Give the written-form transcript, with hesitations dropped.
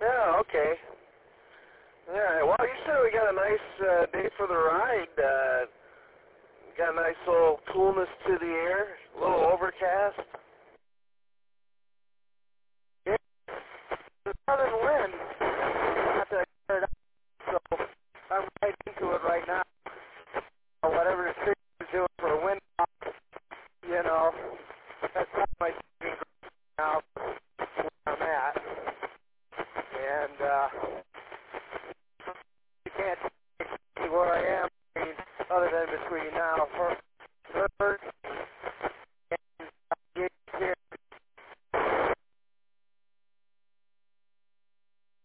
Yeah, okay. All right. Well, you said we got a nice day for the ride. Got a nice little coolness to the air, a little overcast. Yeah, the southern wind. Not to clear it up, so I'm right into it right now. Whatever the city is doing for a wind, you know, that's not my thinking now where I'm at. And you can't see where I am, other than between now and